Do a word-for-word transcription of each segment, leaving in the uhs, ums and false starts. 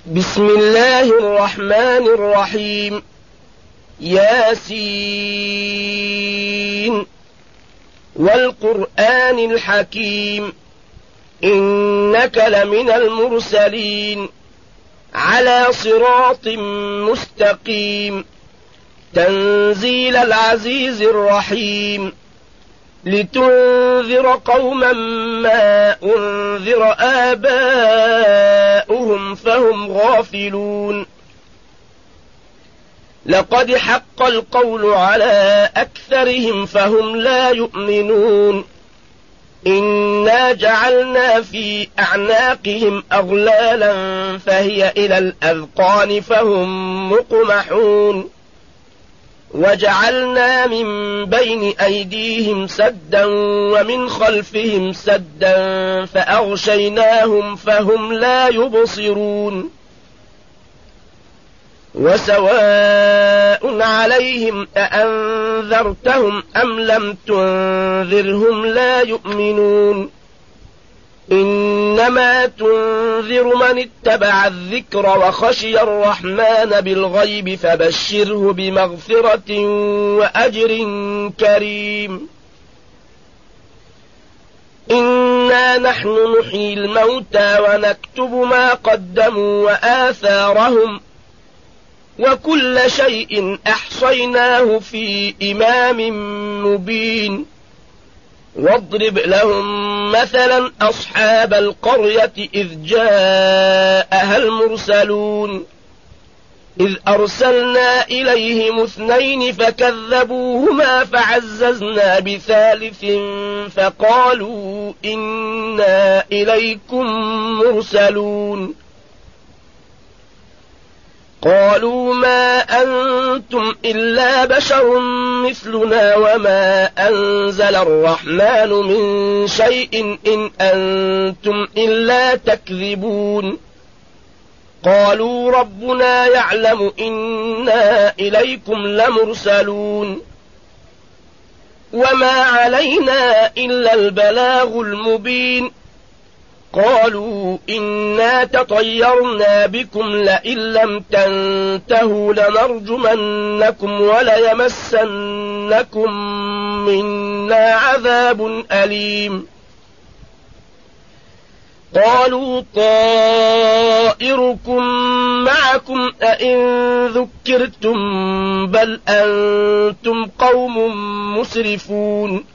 بسم الله الرحمن الرحيم. ياسين والقرآن الحكيم إنك لمن المرسلين على صراط مستقيم تنزيل العزيز الرحيم لتنذر قوما ما أنذر آباؤهم فهم غافلون. لقد حق القول على أكثرهم فهم لا يؤمنون. إنا جعلنا في أعناقهم أغلالا فهي إلى الأذقان فهم مقمحون. وجعلنا من بين أيديهم سدا ومن خلفهم سدا فأغشيناهم فهم لا يبصرون. وسواء عليهم أأنذرتهم أم لم تنذرهم لا يؤمنون. إنما تنذر من اتبع الذكر وخشي الرحمن بالغيب فبشره بمغفرة وأجر كريم. إنا نحن نحيي الموتى ونكتب ما قدموا وآثارهم وكل شيء أحصيناه في إمام مبين. واضرب لهم مثلا أصحاب القرية إذ جاءها المرسلون إذ أرسلنا إليهم اثنين فكذبوهما فعززنا بثالث فقالوا إنا إليكم مرسلون. قالوا ما أنتم إلا بشر مثلنا وما أنزل الرحمن من شيء إن أنتم إلا تكذبون. قالوا ربنا يعلم إنا إليكم لمرسلون وما علينا إلا البلاغ المبين. قالوا إنا تطيرنا بكم لئن لم تنتهوا لنرجمنكم وليمسنكم منا عذاب أليم. قالوا طائركم معكم أئن ذكرتم بل أنتم قوم مسرفون.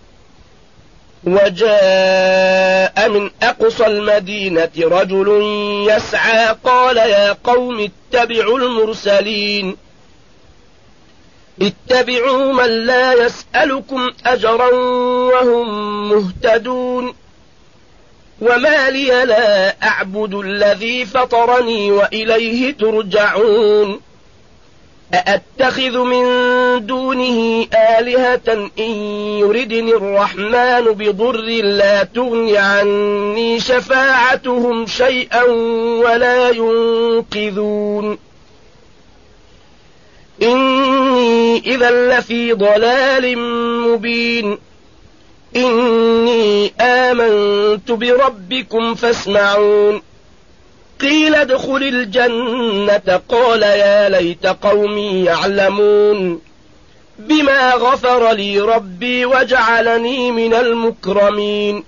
وجاء من أقصى المدينة رجل يسعى قال يا قوم اتبعوا المرسلين اتبعوا من لا يسألكم أجرا وهم مهتدون. وما لي لا أعبد الذي فطرني وإليه ترجعون. أأتخذ من دونه آلهة إن يردني الرحمن بضر لا تغن عني شفاعتهم شيئا ولا ينقذون. إني إذا لفي ضلال مبين. إني آمنت بربكم فاسمعون. قيل ادخل الجنة قال يا ليت قومي يعلمون بما غفر لي ربي وجعلني من المكرمين.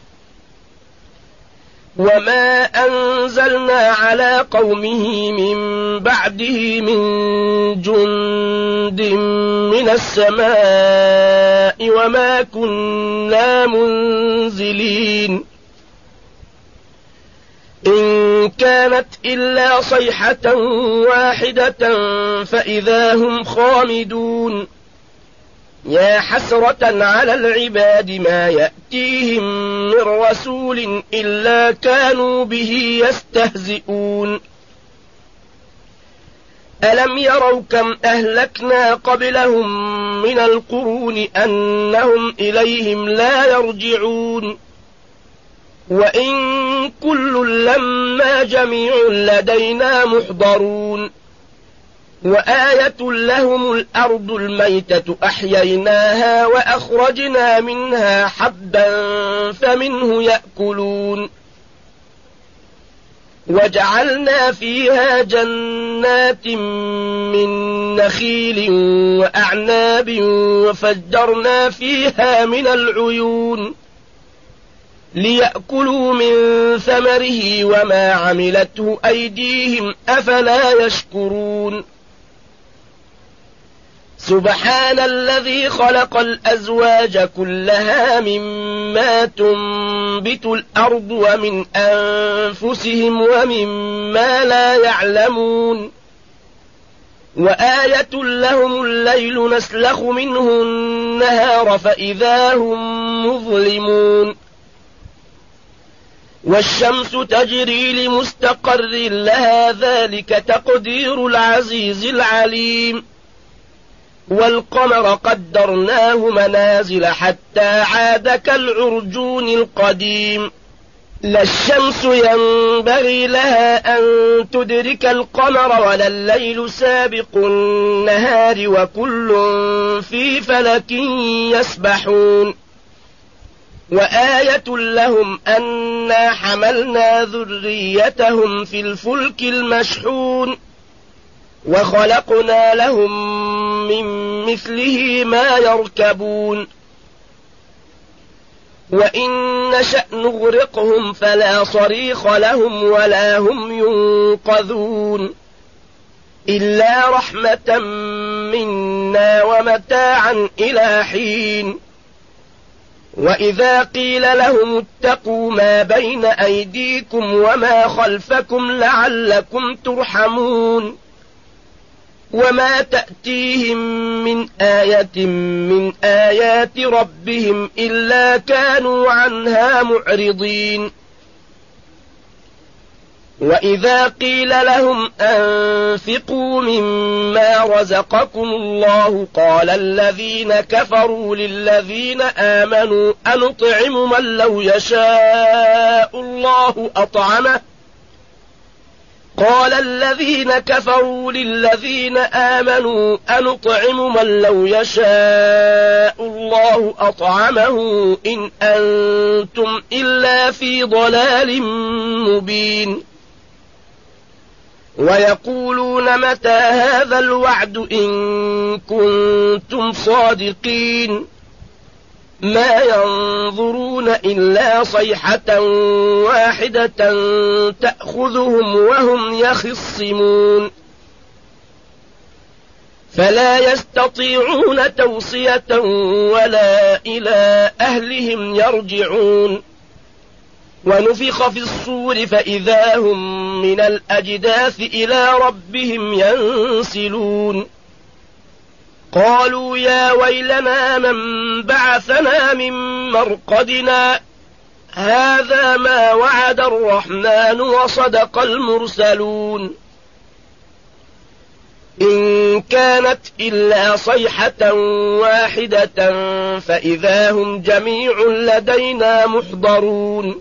وما أنزلنا على قومه من بعده من جند من السماء وما كنا منزلين. إن كانت إلا صيحة واحدة فإذا هم خامدون. يا حسرة على العباد ما يأتيهم من رسول إلا كانوا به يستهزئون. ألم يروا كم أهلكنا قبلهم من القرون أنهم إليهم لا يرجعون. وإن كل لما جميع لدينا محضرون. وآية لهم الأرض الميتة أحييناها وأخرجنا منها حبا فمنه يأكلون وجعلنا فيها جنات من نخيل وأعناب وفجرنا فيها من العيون ليأكلوا من ثمره وما عملته أيديهم أفلا يشكرون سبحان الذي خلق الأزواج كلها مما تنبت الأرض ومن أنفسهم ومما لا يعلمون وآية لهم الليل نسلخ منه النهار فإذا هم مظلمون والشمس تجري لمستقر لها ذلك تقدير العزيز العليم والقمر قدرناه منازل حتى عاد كالعرجون القديم لا الشمس ينبغي لها أن تدرك القمر ولا الليل سابق النهار وكل في فلك يسبحون وآية لهم أنا حملنا ذريتهم في الفلك المشحون وخلقنا لهم من مثله ما يركبون وإن نشأ نغرقهم فلا صريخ لهم ولا هم ينقذون إلا رحمة منا ومتاعا إلى حين وإذا قيل لهم اتقوا ما بين أيديكم وما خلفكم لعلكم ترحمون وما تأتيهم من آية من آيات ربهم إلا كانوا عنها معرضين وإذا قيل لهم أنفقوا مما رزقكم الله قال الذين كفروا للذين آمنوا أنطعم من لو يشاء الله أطعمه قال الذين كفروا للذين آمنوا أنطعم من لو يشاء الله أطعمه إن أنتم إلا في ضلال مبين ويقولون متى هذا الوعد إن كنتم صادقين ما ينظرون إلا صيحة واحدة تأخذهم وهم يخصمون فلا يستطيعون توصية ولا إلى أهلهم يرجعون ونفخ في الصور فإذا هم من الأجداث إلى ربهم ينسلون قالوا يا ويلنا من بعثنا من مرقدنا هذا ما وعد الرحمن وصدق المرسلون إن كانت إلا صيحة واحدة فإذا هم جميع لدينا محضرون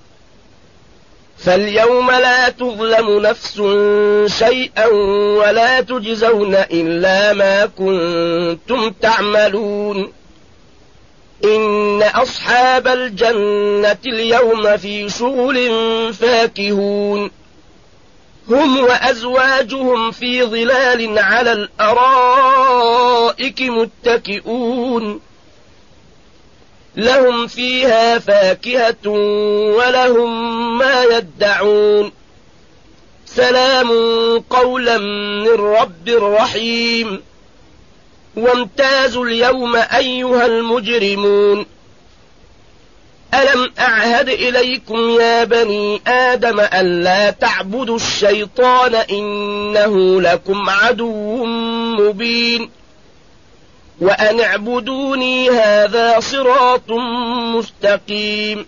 فاليوم لا تظلم نفس شيئا ولا تجزون إلا ما كنتم تعملون إن أصحاب الجنة اليوم في شغل فاكهون هم وأزواجهم في ظلال على الأرائك متكئون لهم فيها فاكهة ولهم ما يدعون سلام قولا من رب رحيم وامتازوا اليوم أيها المجرمون ألم أعهد إليكم يا بني آدم ألا تعبدوا الشيطان إنه لكم عدو مبين وأن اعبدوني هذا صراط مستقيم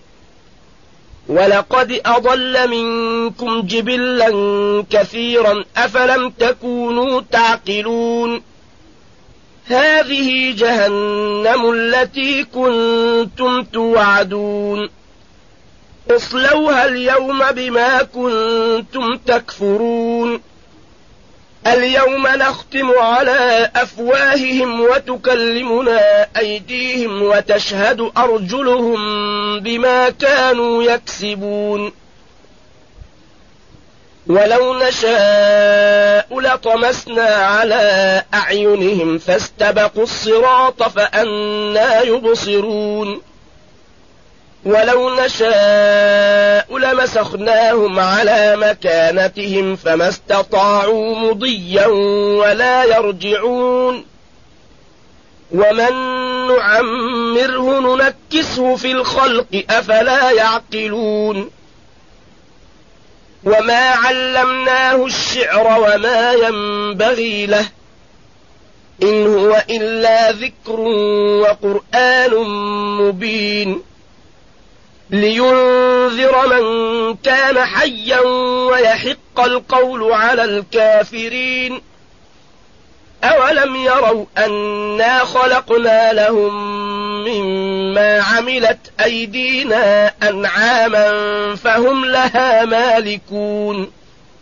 ولقد أضل منكم جبلا كثيرا أفلم تكونوا تعقلون هذه جهنم التي كنتم توعدون اصلوها اليوم بما كنتم تكفرون اليوم نختم على أفواههم وتكلمنا أيديهم وتشهد أرجلهم بما كانوا يكسبون ولو نشاء لطمسنا على أعينهم فاستبقوا الصراط فأنى يبصرون ولو نشاء لمسخناهم على مكانتهم فما استطاعوا مضيا ولا يرجعون ومن نعمره ننكسه في الخلق أفلا يعقلون وما علمناه الشعر وما ينبغي له إن هو إلا ذكر وقرآن مبين لينذر من كان حيا ويحق القول على الكافرين أولم يروا أنا خلقنا لهم مما عملت أيدينا أنعاما فهم لها مالكون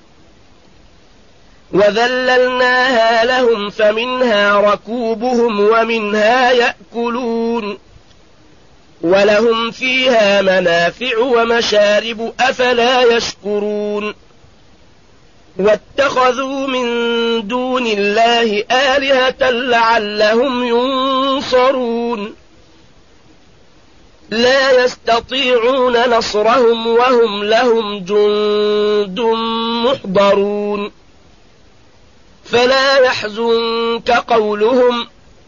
وذللناها لهم فمنها ركوبهم ومنها يأكلون ولهم فيها منافع ومشارب أفلا يشكرون واتخذوا من دون الله آلهة لعلهم ينصرون لا يستطيعون نصرهم وهم لهم جند محضرون فلا يحزنك قولهم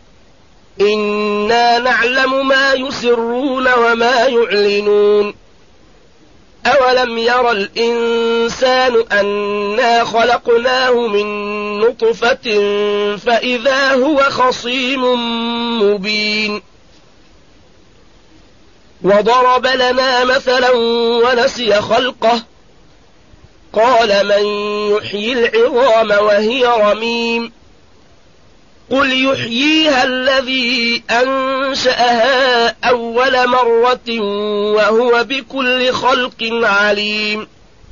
إنا نعلم ما يسرون وما يعلنون أولم ير الإنسان أنا خلقناه من نطفة فإذا هو خصيم مبين وضرب لنا مثلا ونسي خلقه قال من يحيي العظام وهي رميم قل يحييها الذي أنشأها أول مرة وهو بكل خلق عليم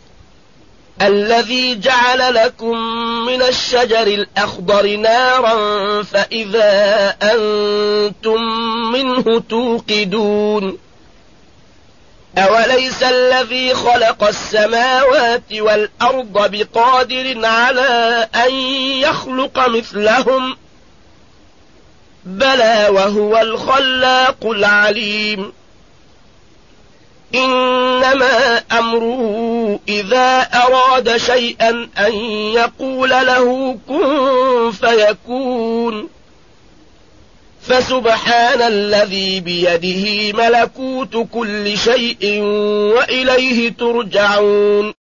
الذي جعل لكم من الشجر الأخضر نارا فإذا أنتم منه توقدون أوليس الذي خلق السماوات والأرض بقادر على أن يخلق مثلهم بلى وهو الخلاق العليم إنما أمره إذا أراد شيئا أن يقول له كن فيكون فسبحان الذي بيده ملكوت كل شيء وإليه ترجعون